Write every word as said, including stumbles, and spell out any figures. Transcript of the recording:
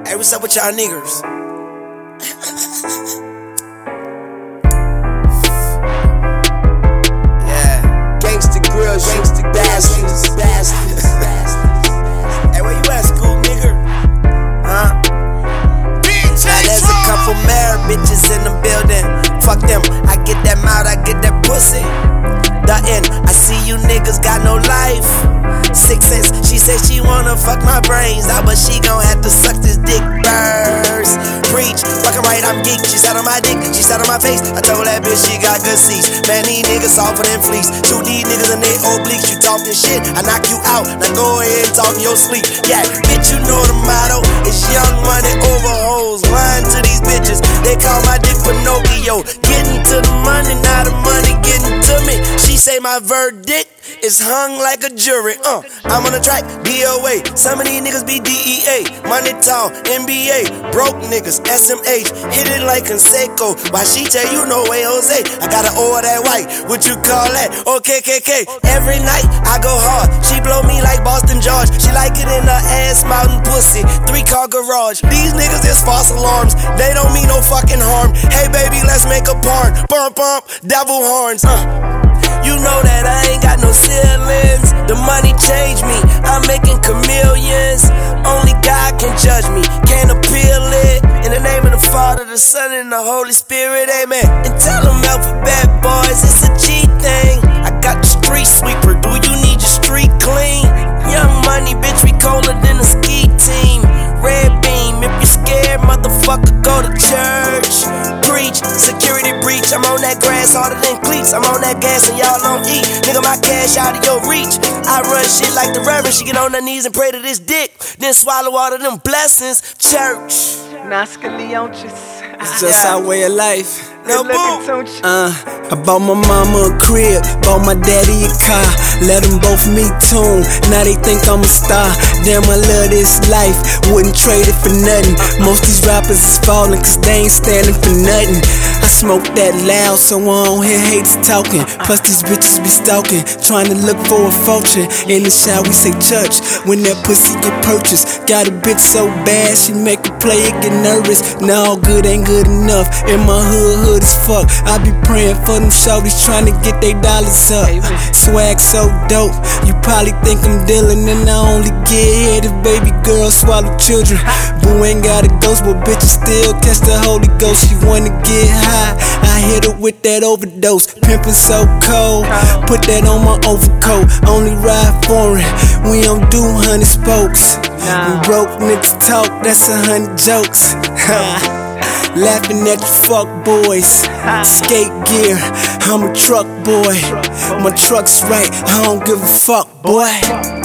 Hey, what's up with y'all niggers? Yeah, gangsta grills, gangsta bastards, bastards. Hey, where you at, school nigger? Huh? Now there's a couple married bitches in the building. Fuck them, I get that mouth, I get that pussy. The end, I see you niggas got no life. Six sense, she said she wanna fuck my brains out, but she gon' have to suck this dick first. Preach, fucking right, I'm geek. She sat on my dick, she sat on my face. I told that bitch she got good seats. Man, these niggas softer than fleece. Shoot these niggas in their obliques. You talking shit, I knock you out. Now go ahead and talk in your sleep. Yeah, bitch, you know the motto. It's young money over hoes. Lying to these bitches, they call my dick Pinocchio. Getting to the money, now the money getting to me. She say my verdict is hung like a jury. Uh, I'm on the track, D O A. Some of these niggas be D E A. Money tall, N B A. Broke niggas, S M H. Hit it like Conseco. Why she tell you no way, Jose? I gotta order that white. What you call that? O K K K. Every night I go hard. She blow me like Boston George. She like it in her ass, mountain pussy. Three car garage. These niggas is false alarms. They don't mean no fucking harm. Hey baby, let's make a porn. Bump bump, devil horns. Uh. You know that I ain't got no ceilings. The money changed me, I'm making chameleons. Only God can judge me, can't appeal it. In the name of the Father, the Son, and the Holy Spirit, amen. And tell them alphabet boys, it's a G thing. I got the street sweeper, do you need your street clean? Young money, bitch, we colder than a ski team. Red beam, if you scared, motherfucker, go to church. Preach, security breach, I'm on that grass harder than cleats. I'm on that gas and y'all don't eat. Nigga, my cash out of your reach. I run shit like the Reverend. She get on her knees and pray to this dick, then swallow all of them blessings. Church. It's just our way of life. No boo. Uh, I bought my mama a crib, bought my daddy a car. Let them both meet tune, now they think I'm a star. Damn, I love this life, wouldn't trade it for nothing. Most these rappers is falling cause they ain't standing for nothing. I smoke that loud so I don't hear haters talking. Plus these bitches be stalking, trying to look for a fortune. In the shower we say church, when that pussy get purchased. Got a bitch so bad, she make a player get nervous. Now good ain't good enough, in my hood, hood as fuck. I be praying for them shorties trying to get they dollars up. Swag so dope, you probably think I'm dealing, and I only get hit if baby girls swallow children. Boo ain't got a ghost, but bitches still catch the Holy Ghost. She wanna get high, I hit her with that overdose. Pimpin' so cold, put that on my overcoat. Only ride foreign, we don't do hundred spokes. When broke niggas talk, that's a hundred jokes. Laughing at you fuck boys. Skate gear, I'm a truck boy. My truck's right, I don't give a fuck, boy.